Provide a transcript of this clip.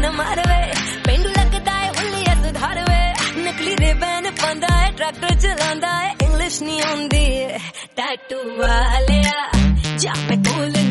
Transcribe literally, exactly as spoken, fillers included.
मार वे पेंडू लगदा है हुलिया सुधार वे नकली रिबन पांदा है ट्रैक्टर चलांदा है इंग्लिश नहीं आउंदी टैटू वालिया जा मैं कूल